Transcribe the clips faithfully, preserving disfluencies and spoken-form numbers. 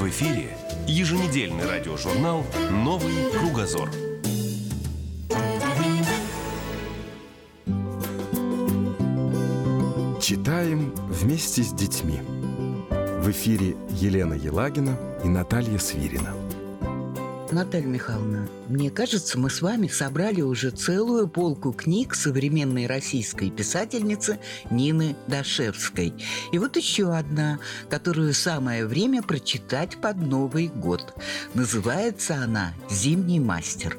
эфире еженедельный радиожурнал «Новый кругозор». Читаем вместе с детьми. В эфире Елена Елагина и Наталья Свирина. Наталья Михайловна, мне кажется, мы с вами собрали уже целую полку книг современной российской писательницы Нины Дашевской. И вот еще одна, которую самое время прочитать под Новый год. Называется она «Зимний мастер».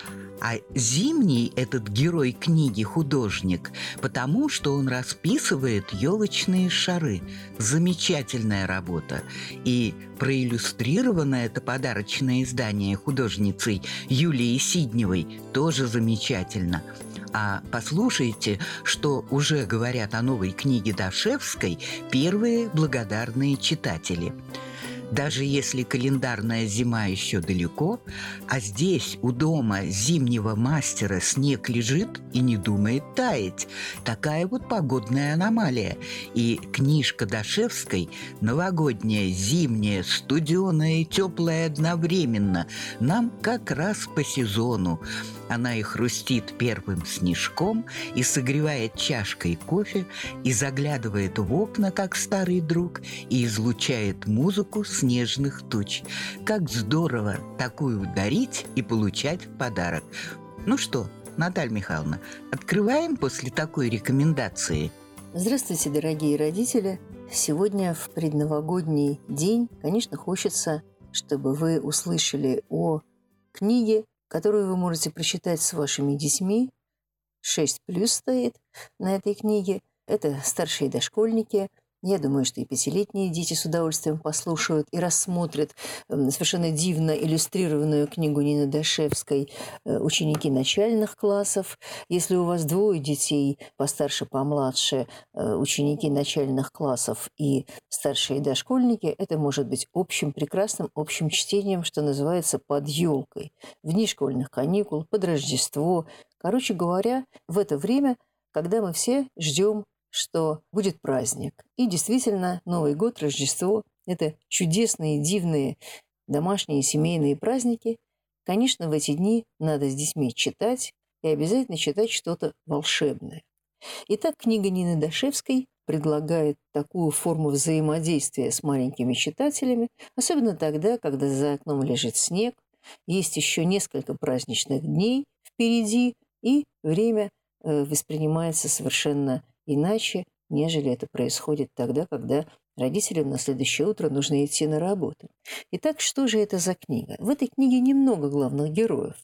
А зимний этот герой книги художник, потому что он расписывает елочные шары. Замечательная работа. И проиллюстрировано это подарочное издание художницей Юлией Сидневой тоже замечательно. А послушайте, что уже говорят о новой книге Дашевской первые благодарные читатели. Даже если календарная зима еще далеко, а здесь у дома зимнего мастера снег лежит и не думает таять. Такая вот погодная аномалия. И книжка Дашевской новогодняя, зимняя, студеная и теплая одновременно нам как раз по сезону. Она и хрустит первым снежком, и согревает чашкой кофе, и заглядывает в окна, как старый друг, и излучает музыку снежных туч. Как здорово такую дарить и получать в подарок. Ну что, Наталья Михайловна, открываем после такой рекомендации? Здравствуйте, дорогие родители! Сегодня в предновогодний день, конечно, хочется, чтобы вы услышали о книге, которую вы можете прочитать с вашими детьми. шесть плюс стоит на этой книге. Это старшие дошкольники. Я думаю, что и пятилетние дети с удовольствием послушают и рассмотрят совершенно дивно иллюстрированную книгу Нины Дашевской «Ученики начальных классов». Если у вас двое детей, постарше, помладше, ученики начальных классов и старшие дошкольники, это может быть общим, прекрасным общим чтением, что называется, под елкой, в дни школьных каникул, под Рождество. Короче говоря, в это время, когда мы все ждем, что будет праздник. И действительно, Новый год, Рождество – это чудесные, дивные домашние семейные праздники. Конечно, в эти дни надо с детьми читать и обязательно читать что-то волшебное. Итак, книга Нины Дашевской предлагает такую форму взаимодействия с маленькими читателями, особенно тогда, когда за окном лежит снег, есть еще несколько праздничных дней впереди, и время э, воспринимается совершенно иначе, нежели это происходит тогда, когда родителям на следующее утро нужно идти на работу. Итак, что же это за книга? В этой книге немного главных героев.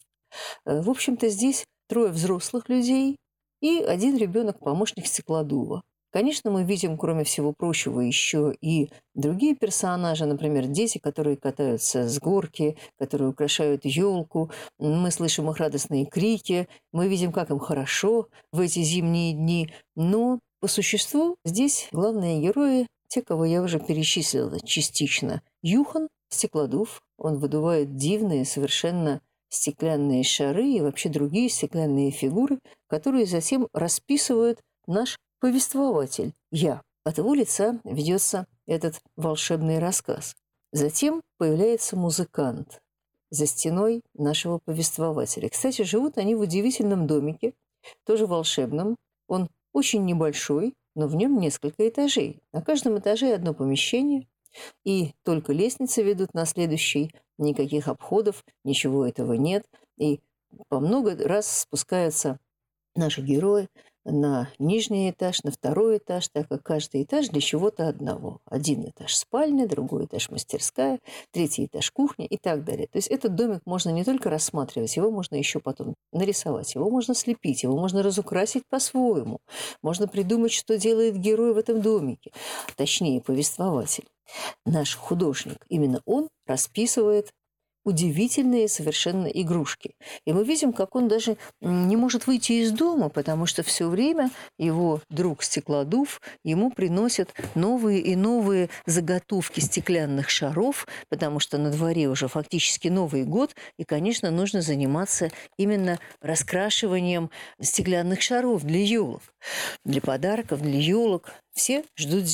В общем-то, здесь трое взрослых людей и один ребенок-помощник стеклодува. Конечно, мы видим, кроме всего прочего, еще и другие персонажи, например, дети, которые катаются с горки, которые украшают елку. Мы слышим их радостные крики, мы видим, как им хорошо в эти зимние дни. Но по существу здесь главные герои, те, кого я уже перечислила частично. Юхан, стеклодув, он выдувает дивные, совершенно стеклянные шары и вообще другие стеклянные фигуры, которые затем расписывают наш повествователь, я. От его лица ведется этот волшебный рассказ. Затем появляется музыкант за стеной нашего повествователя. Кстати, живут они в удивительном домике, тоже волшебном. Он очень небольшой, но в нем несколько этажей. На каждом этаже одно помещение, и только лестницы ведут на следующий. Никаких обходов, ничего этого нет. И по много раз спускаются наши герои на нижний этаж, на второй этаж, так как каждый этаж для чего-то одного. Один этаж спальня, другой этаж мастерская, третий этаж кухня и так далее. То есть этот домик можно не только рассматривать, его можно еще потом нарисовать, его можно слепить, его можно разукрасить по-своему. Можно придумать, что делает герой в этом домике. Точнее, повествователь. Наш художник, именно он расписывает удивительные совершенно игрушки. И мы видим, как он даже не может выйти из дома, потому что все время его друг Стеклодув ему приносит новые и новые заготовки стеклянных шаров, потому что на дворе уже фактически Новый год, и, конечно, нужно заниматься именно раскрашиванием стеклянных шаров для елок, для подарков, для елок. Все ждут зимы.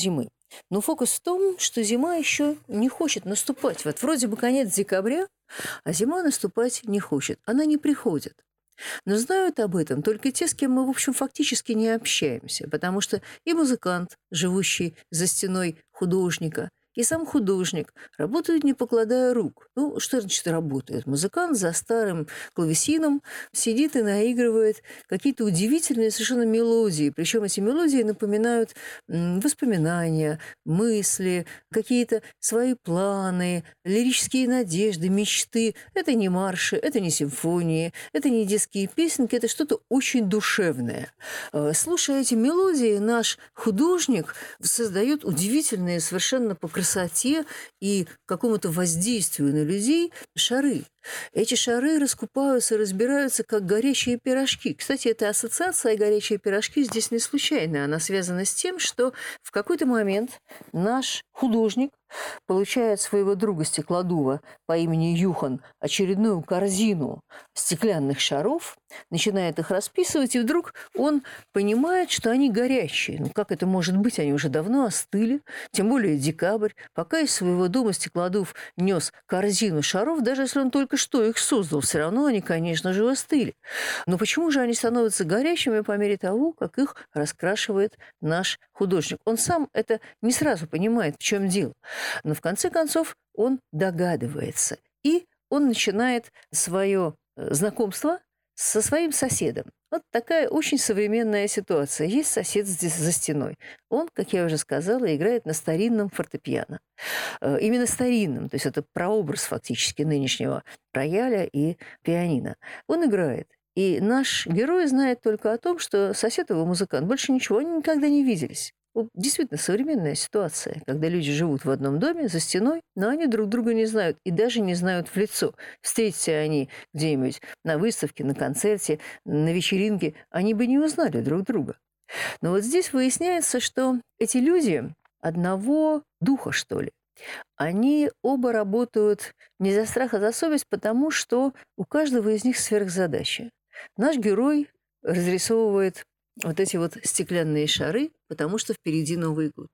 Но фокус в том, что зима еще не хочет наступать. Вот вроде бы конец декабря, а зима наступать не хочет. Она не приходит. Но знают об этом только те, с кем мы, в общем, фактически не общаемся, потому что и музыкант, живущий за стеной художника, и сам художник работают, не покладая рук. Ну, что значит работает? Музыкант за старым клавесином сидит и наигрывает какие-то удивительные совершенно мелодии. Причем эти мелодии напоминают воспоминания, мысли, какие-то свои планы, лирические надежды, мечты. Это не марши, это не симфонии, это не детские песенки, это что-то очень душевное. Слушая эти мелодии, наш художник создает удивительные совершенно по красоте и какому-то воздействию на людей шары. Эти шары раскупаются, разбираются, как горячие пирожки. Кстати, эта ассоциация «горячие пирожки» здесь не случайная. Она связана с тем, что в какой-то момент наш художник получает своего друга Стеклодува по имени Юхан очередную корзину стеклянных шаров, начинает их расписывать, и вдруг он понимает, что они горячие. Ну, как это может быть? Они уже давно остыли, тем более декабрь. Пока из своего дома Стеклодув нес корзину шаров, даже если он только что их создал, все равно они, конечно же, остыли. Но почему же они становятся горячими по мере того, как их раскрашивает наш художник? Он сам это не сразу понимает, в чем дело. Но в конце концов он догадывается. И он начинает свое знакомство со своим соседом. Вот такая очень современная ситуация. Есть сосед здесь за стеной. Он, как я уже сказала, играет на старинном фортепиано. Именно старинном, то есть это прообраз фактически нынешнего рояля и пианино. Он играет. И наш герой знает только о том, что сосед его музыкант. Больше ничего, они никогда не виделись. Действительно современная ситуация, когда люди живут в одном доме, за стеной, но они друг друга не знают и даже не знают в лицо. Встретятся они где-нибудь на выставке, на концерте, на вечеринке, они бы не узнали друг друга. Но вот здесь выясняется, что эти люди одного духа, что ли. Они оба работают не за страх, а за совесть, потому что у каждого из них сверхзадача. Наш герой разрисовывает вот эти вот стеклянные шары, потому что впереди Новый год.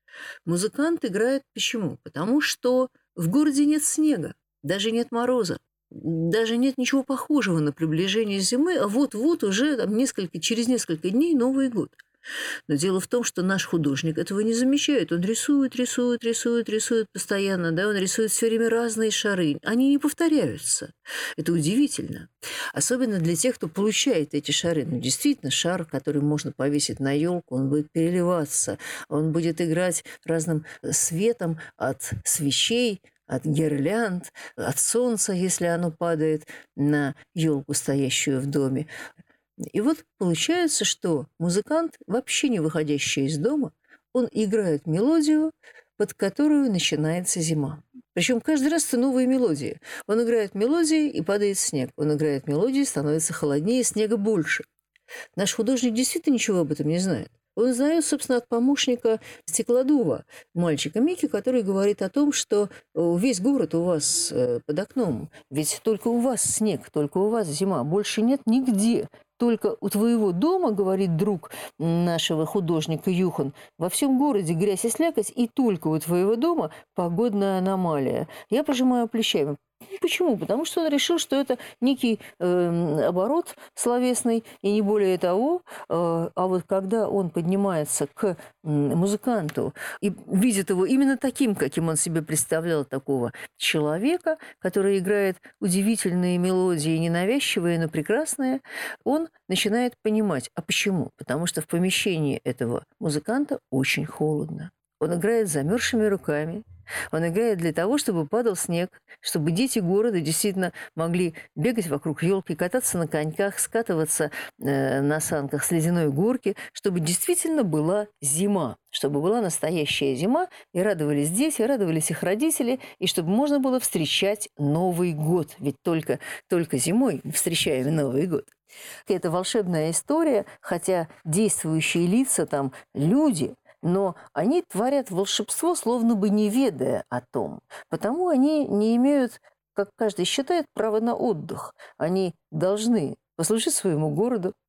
Музыкант играет почему? Потому что в городе нет снега, даже нет мороза, даже нет ничего похожего на приближение зимы, а вот-вот уже там, несколько, через несколько дней Новый год. Но дело в том, что наш художник этого не замечает. Он рисует, рисует, рисует, рисует постоянно. Да? Он рисует все время разные шары. Они не повторяются. Это удивительно. Особенно для тех, кто получает эти шары. Ну, действительно, шар, который можно повесить на елку, он будет переливаться. Он будет играть разным светом от свечей, от гирлянд, от солнца, если оно падает на елку, стоящую в доме. И вот получается, что музыкант, вообще не выходящий из дома, он играет мелодию, под которую начинается зима. Причем каждый раз это новые мелодии. Он играет мелодии, и падает снег. Он играет мелодии, становится холоднее, снега больше. Наш художник действительно ничего об этом не знает. Он знает, собственно, от помощника Стеклодува, мальчика Мики, который говорит о том, что весь город у вас под окном. Ведь только у вас снег, только у вас зима. Больше нет нигде. Только у твоего дома, говорит друг нашего художника Юхан, во всем городе грязь и слякоть, и только у твоего дома погодная аномалия. Я пожимаю плечами. Почему? Потому что он решил, что это некий э, оборот словесный, и не более того. Э, а вот когда он поднимается к э, музыканту и видит его именно таким, каким он себе представлял, такого человека, который играет удивительные мелодии, ненавязчивые, но прекрасные, он начинает понимать. А почему? Потому что в помещении этого музыканта очень холодно. Он играет замерзшими руками. Он играет для того, чтобы падал снег, чтобы дети города действительно могли бегать вокруг елки, кататься на коньках, скатываться э, на санках с ледяной горки, чтобы действительно была зима, чтобы была настоящая зима, и радовались дети, радовались их родители, и чтобы можно было встречать Новый год. Ведь только, только зимой встречаем Новый год. Это волшебная история, хотя действующие лица там люди – но они творят волшебство, словно бы не ведая о том. Потому они не имеют, как каждый считает, права на отдых. Они должны послужить своему городу,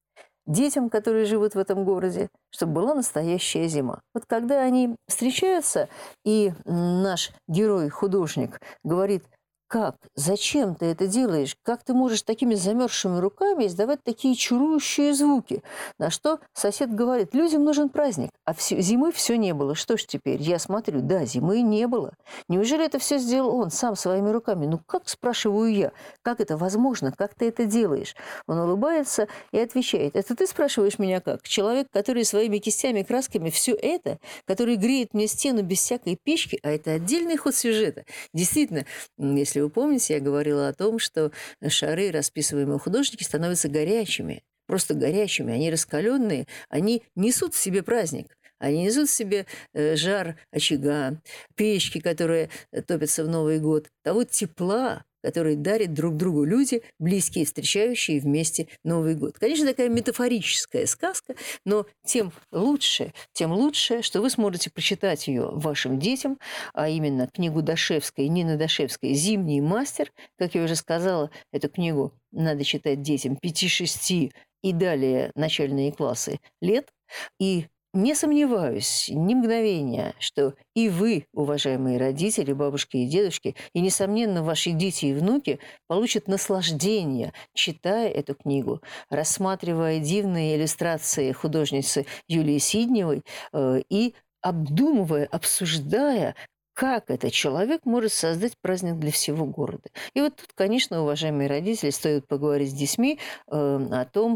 детям, которые живут в этом городе, чтобы была настоящая зима. Вот когда они встречаются, и наш герой-художник говорит: как? Зачем ты это делаешь? Как ты можешь такими замерзшими руками издавать такие чарующие звуки? На что сосед говорит: людям нужен праздник, а все, зимы все не было. Что ж теперь? Я смотрю, да, зимы не было. Неужели это все сделал он сам своими руками? Ну как, спрашиваю я, как это возможно? Как ты это делаешь? Он улыбается и отвечает: это ты спрашиваешь меня как? Человек, который своими кистями, красками все это, который греет мне стену без всякой печки, а это отдельный ход сюжета. Действительно, если вы помните, я говорила о том, что шары, расписываемые художники, становятся горячими, просто горячими. Они раскаленные, они несут в себе праздник. Они несут в себе жар очага, печки, которые топятся в Новый год, того тепла, который дарят друг другу люди, близкие, встречающие вместе Новый год. Конечно, такая метафорическая сказка, но тем лучше, тем лучше, что вы сможете прочитать ее вашим детям, а именно книгу Дашевской, Нины Дашевской «Зимний мастер». Как я уже сказала, эту книгу надо читать детям пяти-шести и далее начальные классы лет. И не сомневаюсь ни мгновения, что и вы, уважаемые родители, бабушки и дедушки, и, несомненно, ваши дети и внуки получат наслаждение, читая эту книгу, рассматривая дивные иллюстрации художницы Юлии Сидневой э, и обдумывая, обсуждая, как этот человек может создать праздник для всего города. И вот тут, конечно, уважаемые родители, стоит поговорить с детьми э, о том,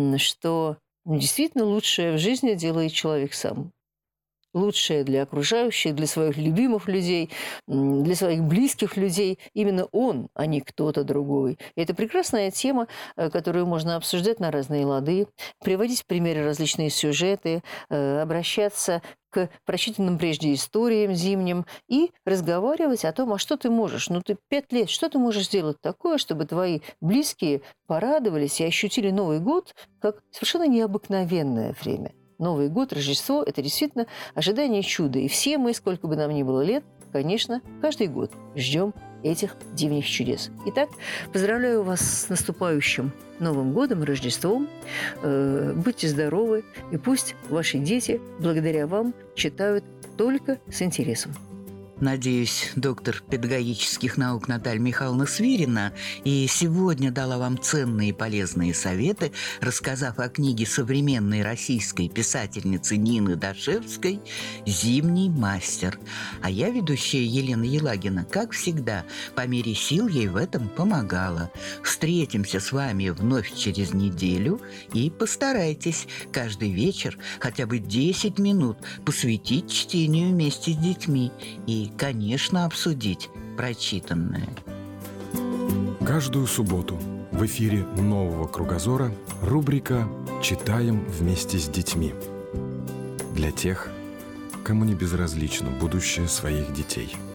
что действительно лучшее в жизни делает человек сам. Лучшее для окружающих, для своих любимых людей, для своих близких людей. Именно он, а не кто-то другой. И это прекрасная тема, которую можно обсуждать на разные лады, приводить в примеры различные сюжеты, обращаться к прочитанным прежде историям зимним и разговаривать о том, а что ты можешь. Ну, ты пять лет, что ты можешь сделать такое, чтобы твои близкие порадовались и ощутили Новый год как совершенно необыкновенное время. Новый год, Рождество – это действительно ожидание чуда. И все мы, сколько бы нам ни было лет, конечно, каждый год ждем этих дивных чудес. Итак, поздравляю вас с наступающим Новым годом, Рождеством. Э, будьте здоровы, и пусть ваши дети, благодаря вам, читают только с интересом. Надеюсь, доктор педагогических наук Наталья Михайловна Свирина и сегодня дала вам ценные и полезные советы, рассказав о книге современной российской писательницы Нины Дашевской «Зимний мастер». А я, ведущая Елена Елагина, как всегда, по мере сил ей в этом помогала. Встретимся с вами вновь через неделю и постарайтесь каждый вечер хотя бы десять минут посвятить чтению вместе с детьми и, конечно, обсудить прочитанное. Каждую субботу в эфире «Нового кругозора» рубрика «Читаем вместе с детьми». Для тех, кому не безразлично будущее своих детей.